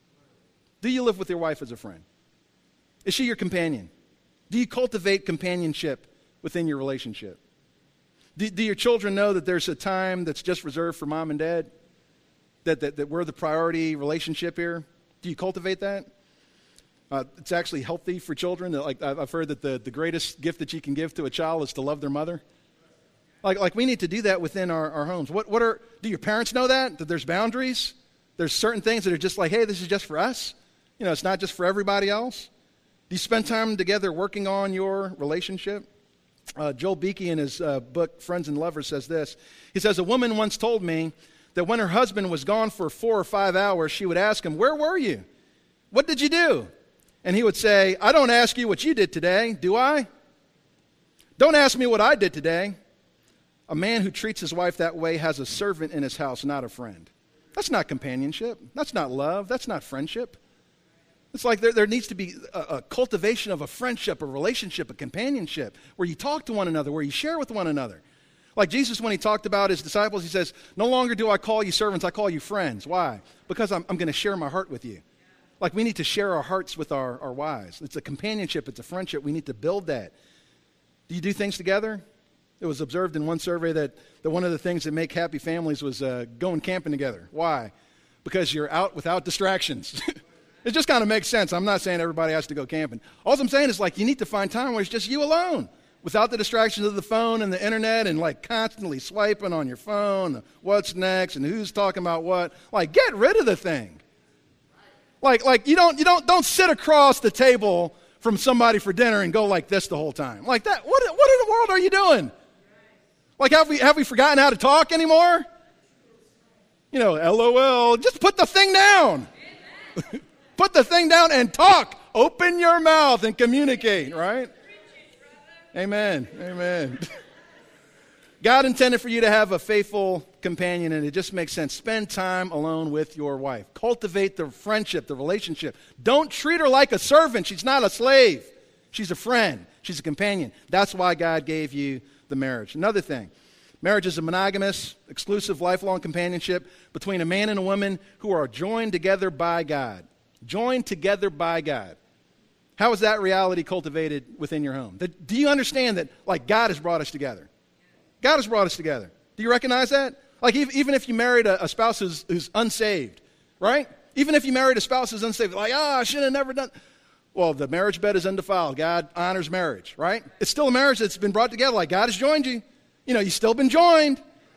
Do you live with your wife as a friend? Is she your companion? Do you cultivate companionship within your relationship? Do, do your children know that there's a time that's just reserved for mom and dad? That, that, that we're the priority relationship here? Do you cultivate that? Uh, it's actually healthy for children. That, like I've heard that the, the greatest gift that you can give to a child is to love their mother. Like, like we need to do that within our, our homes. What, what are, do your parents know that? That there's boundaries? There's certain things that are just like, hey, this is just for us. You know, it's not just for everybody else. Do you spend time together working on your relationship? Uh, Joel Beakey in his uh, book, Friends and Lovers, says this. He says, a woman once told me that when her husband was gone for four or five hours, she would ask him, where were you? What did you do? And he would say, I don't ask you what you did today, do I? Don't ask me what I did today. A man who treats his wife that way has a servant in his house, not a friend. That's not companionship. That's not love. That's not friendship. It's like there, there needs to be a, a cultivation of a friendship, a relationship, a companionship, where you talk to one another, where you share with one another. Like Jesus, when he talked about his disciples, he says, no longer do I call you servants, I call you friends. Why? Because I'm, I'm going to share my heart with you. Like we need to share our hearts with our, our wives. It's a companionship. It's a friendship. We need to build that. Do you do things together? It was observed in one survey that, that one of the things that make happy families was uh, going camping together. Why? Because you're out without distractions. It just kind of makes sense. I'm not saying everybody has to go camping. All I'm saying is like you need to find time where it's just you alone, without the distractions of the phone and the internet and like constantly swiping on your phone, what's next and who's talking about what. Like get rid of the thing. Like like you don't you don't don't sit across the table from somebody for dinner and go like this the whole time. Like that. What what in the world are you doing? Like have we have we forgotten how to talk anymore? You know, L O L. Just put the thing down. Put the thing down and talk. Open your mouth and communicate, right? Amen. Amen. God intended for you to have a faithful companion, and it just makes sense. Spend time alone with your wife. Cultivate the friendship, the relationship. Don't treat her like a servant. She's not a slave. She's a friend. She's a companion. That's why God gave you the marriage. Another thing, marriage is a monogamous, exclusive, lifelong companionship between a man and a woman who are joined together by God. Joined together by God. How is that reality cultivated within your home? Do you understand that, like, God has brought us together? God has brought us together. Do you recognize that? Like, even if you married a, a spouse who's, who's unsaved, right? Even if you married a spouse who's unsaved, like, oh, I should have never done. Well, the marriage bed is undefiled. God honors marriage, right? It's still a marriage that's been brought together. Like, God has joined you. You know, you've still been joined.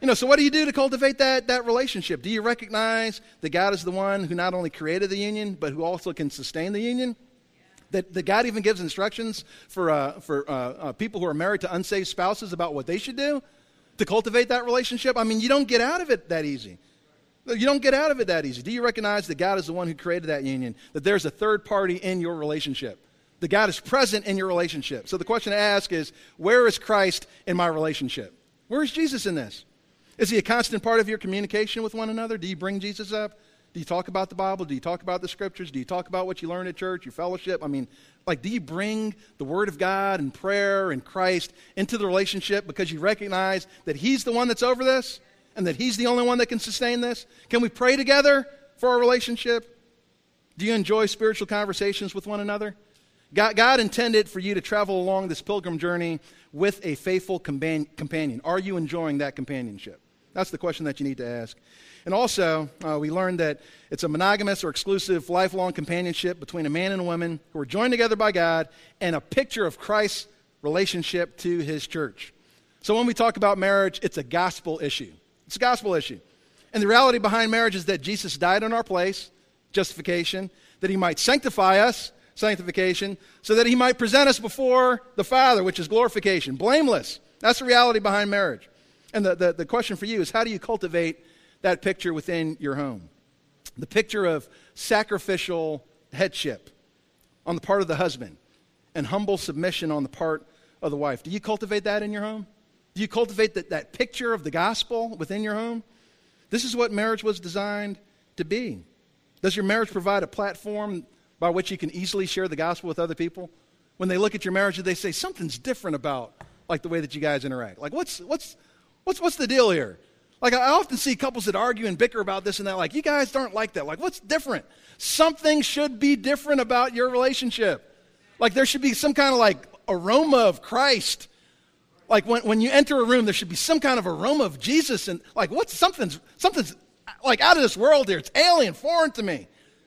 You know, so what do you do to cultivate that, that relationship? Do you recognize that God is the one who not only created the union, but who also can sustain the union? That, that God even gives instructions for, uh, for uh, uh, people who are married to unsaved spouses about what they should do to cultivate that relationship? I mean, you don't get out of it that easy. You don't get out of it that easy. Do you recognize that God is the one who created that union, that there's a third party in your relationship, that God is present in your relationship? So the question to ask is, where is Christ in my relationship? Where is Jesus in this? Is he a constant part of your communication with one another? Do you bring Jesus up? Do you talk about the Bible? Do you talk about the scriptures? Do you talk about what you learn at church, your fellowship? I mean, like, do you bring the Word of God and prayer and Christ into the relationship because you recognize that he's the one that's over this and that he's the only one that can sustain this? Can we pray together for our relationship? Do you enjoy spiritual conversations with one another? God, God intended for you to travel along this pilgrim journey with a faithful companion. Are you enjoying that companionship? That's the question that you need to ask. And also, uh, we learned that it's a monogamous or exclusive lifelong companionship between a man and a woman who are joined together by God, and a picture of Christ's relationship to his church. So when we talk about marriage, it's a gospel issue. It's a gospel issue. And the reality behind marriage is that Jesus died in our place, justification, that he might sanctify us, sanctification, so that he might present us before the Father, which is glorification, blameless. That's the reality behind marriage. And the, the, the question for you is, how do you cultivate that picture within your home? The picture of sacrificial headship on the part of the husband and humble submission on the part of the wife. Do you cultivate that in your home? Do you cultivate that, that picture of the gospel within your home? This is what marriage was designed to be. Does your marriage provide a platform by which you can easily share the gospel with other people? When they look at your marriage, they say, something's different about like the way that you guys interact. Like, what's what's what's what's the deal here? Like, I often see couples that argue and bicker about this and that. Like, you guys aren't like that. Like, what's different? Something should be different about your relationship. Like, there should be some kind of like aroma of Christ. Like, when, when you enter a room, there should be some kind of aroma of Jesus. And like, what's something's something's like out of this world here. It's alien, foreign to me.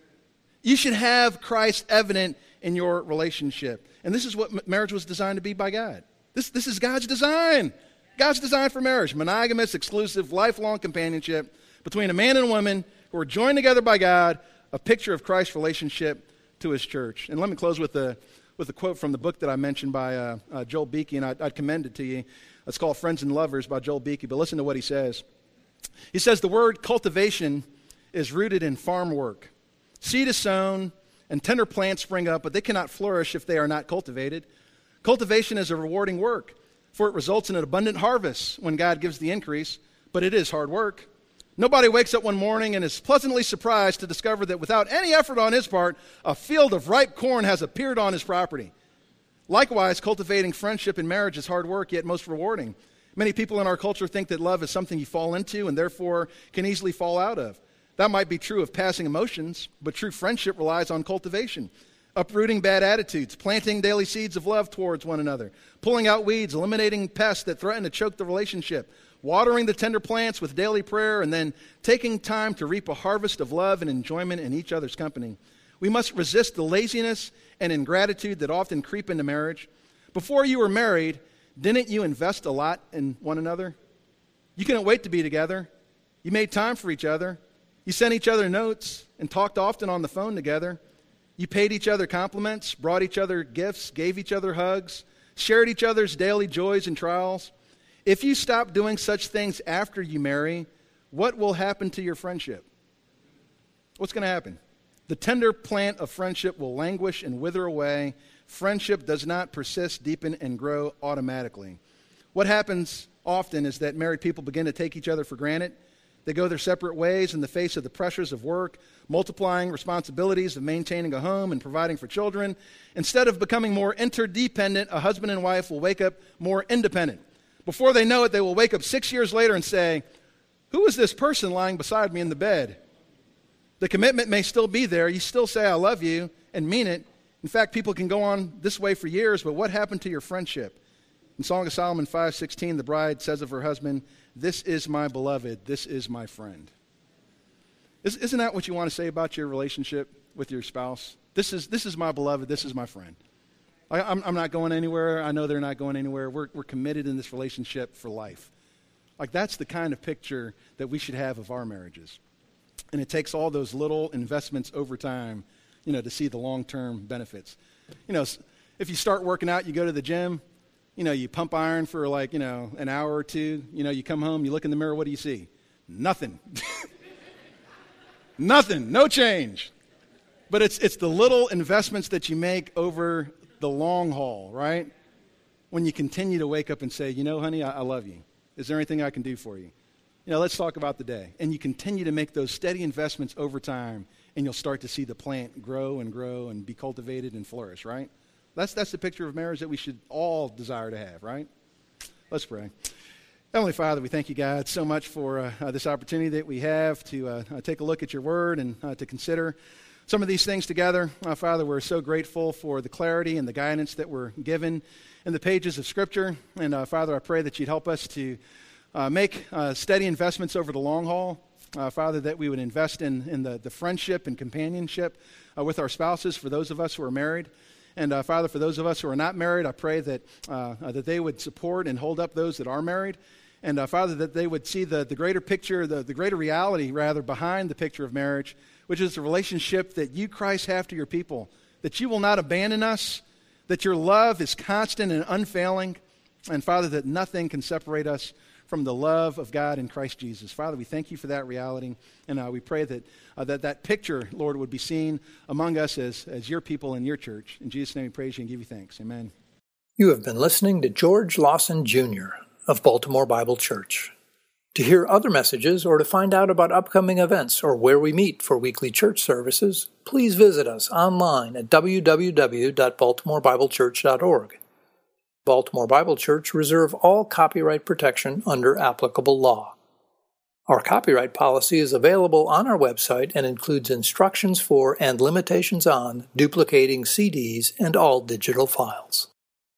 You should have Christ evident in your relationship. And this is what marriage was designed to be by God. This, this is God's design. God's design for marriage. Monogamous, exclusive, lifelong companionship between a man and a woman who are joined together by God, a picture of Christ's relationship to his church. And let me close with a, with a quote from the book that I mentioned by uh, uh, Joel Beeke, and I'd, I'd commend it to you. It's called Friends and Lovers by Joel Beeke, but listen to what he says. He says, the word cultivation is rooted in farm work. Seed is sown, and tender plants spring up, but they cannot flourish if they are not cultivated. Cultivation is a rewarding work, for it results in an abundant harvest when God gives the increase, but it is hard work. Nobody wakes up one morning and is pleasantly surprised to discover that without any effort on his part, a field of ripe corn has appeared on his property. Likewise, cultivating friendship in marriage is hard work, yet most rewarding. Many people in our culture think that love is something you fall into and therefore can easily fall out of. That might be true of passing emotions, but true friendship relies on cultivation, uprooting bad attitudes, planting daily seeds of love towards one another, pulling out weeds, eliminating pests that threaten to choke the relationship, watering the tender plants with daily prayer, and then taking time to reap a harvest of love and enjoyment in each other's company. We must resist the laziness and ingratitude that often creep into marriage. Before you were married, didn't you invest a lot in one another? You couldn't wait to be together. You made time for each other. You sent each other notes and talked often on the phone together. You paid each other compliments, brought each other gifts, gave each other hugs, shared each other's daily joys and trials. If you stop doing such things after you marry, what will happen to your friendship? What's going to happen? The tender plant of friendship will languish and wither away. Friendship does not persist, deepen, and grow automatically. What happens often is that married people begin to take each other for granted. They go their separate ways in the face of the pressures of work, multiplying responsibilities of maintaining a home and providing for children. Instead of becoming more interdependent, a husband and wife will wake up more independent. Before they know it, they will wake up six years later and say, who is this person lying beside me in the bed? The commitment may still be there. You still say, I love you, and mean it. In fact, people can go on this way for years, but what happened to your friendship? In Song of Solomon five sixteen, the bride says of her husband, this is my beloved, this is my friend. Isn't that what you want to say about your relationship with your spouse? This is this is my beloved, this is my friend. I, I'm, I'm not going anywhere. I know they're not going anywhere. We're, we're committed in this relationship for life. Like, that's the kind of picture that we should have of our marriages. And it takes all those little investments over time, you know, to see the long-term benefits. You know, if you start working out, you go to the gym, you know, you pump iron for like, you know, an hour or two. You know, you come home, you look in the mirror, what do you see? Nothing. Nothing. No change. But it's it's the little investments that you make over the long haul, right? When you continue to wake up and say, you know, honey, I, I love you. Is there anything I can do for you? You know, let's talk about the day. And you continue to make those steady investments over time, and you'll start to see the plant grow and grow and be cultivated and flourish, right? That's that's the picture of marriage that we should all desire to have, right? Let's pray. Heavenly Father, we thank you, God, so much for uh, uh, this opportunity that we have to uh, uh, take a look at your word and uh, to consider some of these things together. Uh, Father, we're so grateful for the clarity and the guidance that we're given in the pages of Scripture. And uh, Father, I pray that you'd help us to uh, make uh, steady investments over the long haul. Uh, Father, that we would invest in, in the, the friendship and companionship uh, with our spouses for those of us who are married. And uh, Father, for those of us who are not married, I pray that uh, uh, that they would support and hold up those that are married. And uh, Father, that they would see the, the greater picture, the, the greater reality, rather, behind the picture of marriage, which is the relationship that you, Christ, have to your people, that you will not abandon us, that your love is constant and unfailing, and Father, that nothing can separate us from the love of God in Christ Jesus. Father, we thank you for that reality, and uh, we pray that, uh, that that picture, Lord, would be seen among us as, as your people in your church. In Jesus' name we praise you and give you thanks. Amen. You have been listening to George Lawson Junior of Baltimore Bible Church. To hear other messages or to find out about upcoming events or where we meet for weekly church services, please visit us online at w w w dot baltimore bible church dot org. Baltimore Bible Church reserve all copyright protection under applicable law. Our copyright policy is available on our website and includes instructions for and limitations on duplicating C Ds and all digital files.